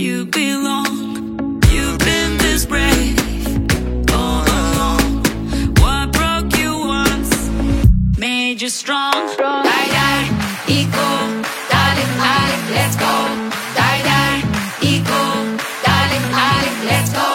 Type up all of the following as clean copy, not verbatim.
you belong. You've been this brave all along. What broke you once made you strong. Die, die, ego, darling, darling, let's go. Die, die, ego, darling, darling, let's go.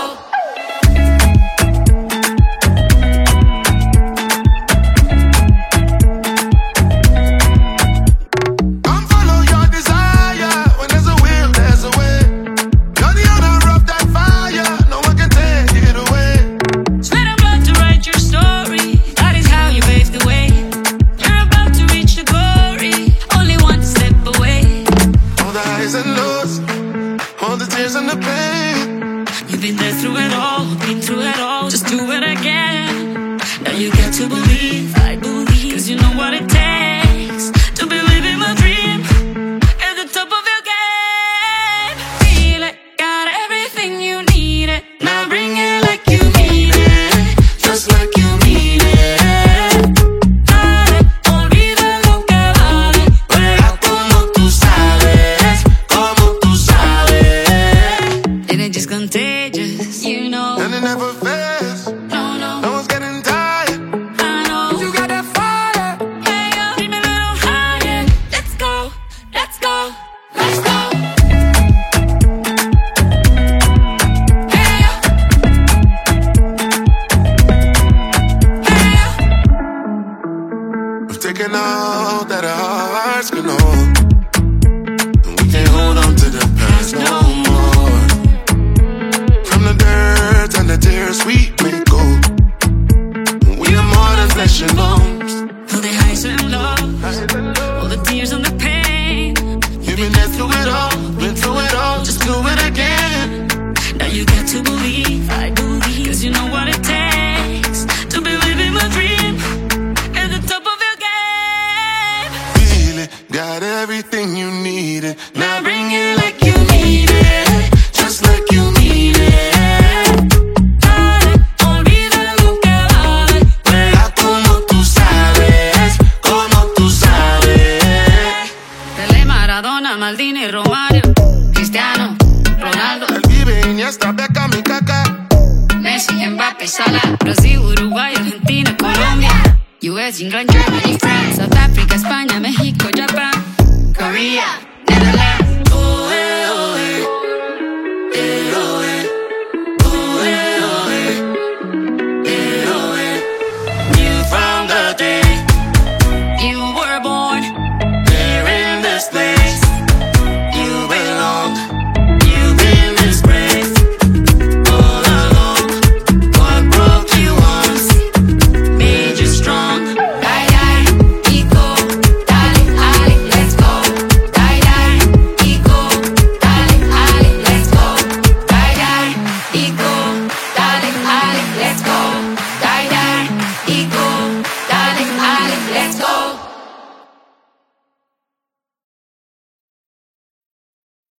All the tears and the pain. You've been there through it all, been through it all. Just do it again. Now you get to believe, I believe, 'cause you know what it takes to believe in my dream. At the top of your game. Feel it, got everything you need it. Now bring it like you mean it, just like you mean it. Dale, olvida lo que vale. Juega como tú sabes, como tú sabes. And it's just contagious, you know. And it never fails. No, no, No one's getting tired. I know. You got that fire. Hey, yo, keep me a little higher. Let's go, let's go, let's go. Hey, yo. Hey, yo. We've taken all that our hearts can hold. And we can't hold on to the past no more. From the dirt and the tears we make gold. We are more than flesh and bones. All the highs and lows, all the tears and the pain. You've been there through it all, been through it all. Just do it again. Now you got to believe, I believe, 'cause you know what it takes to believe in my dream. At the top of your game. Feel it, got everything you needed. Now bring it like you need it, just like you mean it. Dale, olvida lo que vale. Juega como tú sabes, como tú sabes. Pelé, Maradona, Maldini, Romario, Cristiano, Ronaldo, El vive Iniesta, Beckham y Kaká. Messi, Mbappé, Salah, Brasil, Uruguay, Argentina, Colombia, US, England, Germany, France, South Africa, España, México, Japan, Korea.